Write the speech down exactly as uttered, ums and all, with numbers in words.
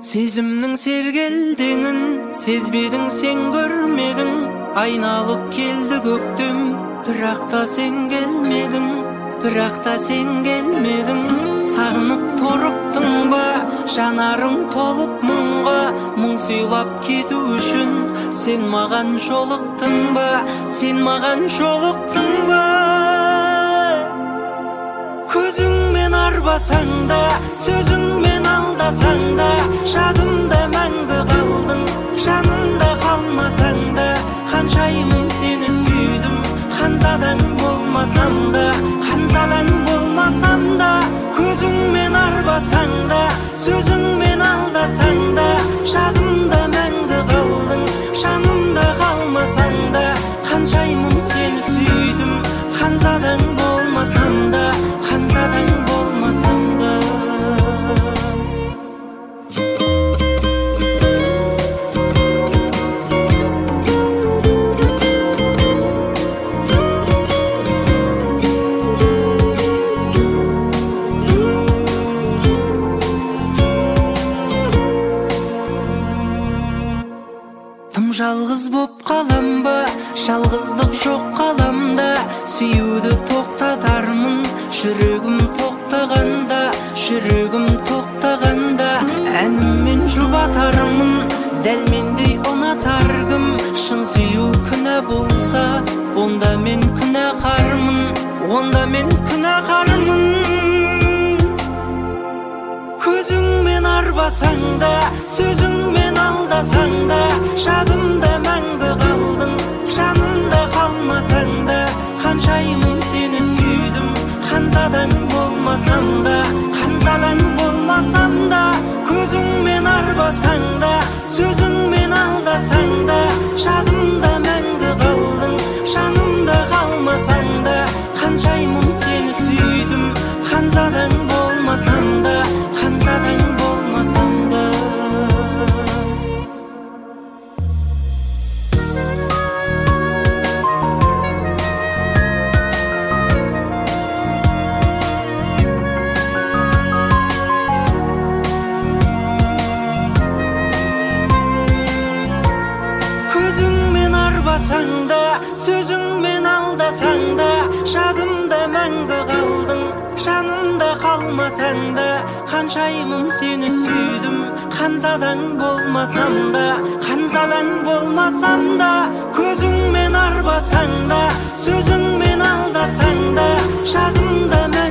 Сезімнің сергелдеңін сезбедің, сен көрмедің. Айналып келді көктем, бірақ та сен келмедің, бірақ та сен келмедің. Сағынып торықтың ба, жанарың толып мұңға. Мұң сыйлап кету үшін сен маған жолықтың ба, сен маған жолықтың ба. Көзіңмен арбасаң да, сөзіңмен алдасаң да, жадымда мәңгі қалдың, жанымда қалмасаң да. Қаншайым сені сүйдім, ханзадаң болмасам да, ханзадаң болмасам да. Көзіңмен арбасаң да, сөзіңмен алдасаң да, жадымда мәңгі қалдың, жанымда қалмасаң да. Қаншайым сені сүйдім, ханзадаң болмасам да, ханзадаң болмасам да. Тым жалғыз боп қалам ба, жалғыздық жоқ қаламда. Сүюді тоқтатармын, жүрегім тоқтағанда, жүрегім тоқтағанда. Әніммен жұбатармын, дәл мендей ұнатар кім. Шын сүю күнә болса, онда мен күнәқармын, онда мен күнәқармын. Көзіңмен арбасаң да, сөзіңмен алдасаң да, жадымда мәңгі қалдың, жанымда қалмасаң да. Қаншайым сені сүйдім, ханзадаң болмасам да, ханзадаң болмасам да. Көзіңмен арбасаң да, сөзіңмен алдасаң да, жадымда мәңгі қалдың, жанымда қалмасаң да. Қаншайым сені сүйдім, ханзадаң болмасам да, ханзадаң болмасам да. Көзіңмен арбасаң да, сөзіңмен алдасаң да, жадымда мәңгі қалдың, жанымда қалмасаң да. Қаншайым сені сүйдім, ханзадаң болмасам да, ханзадаң болмасам да. Көзіңмен арбасаң да, сөзіңмен алдасаң да, жадымда мәңгі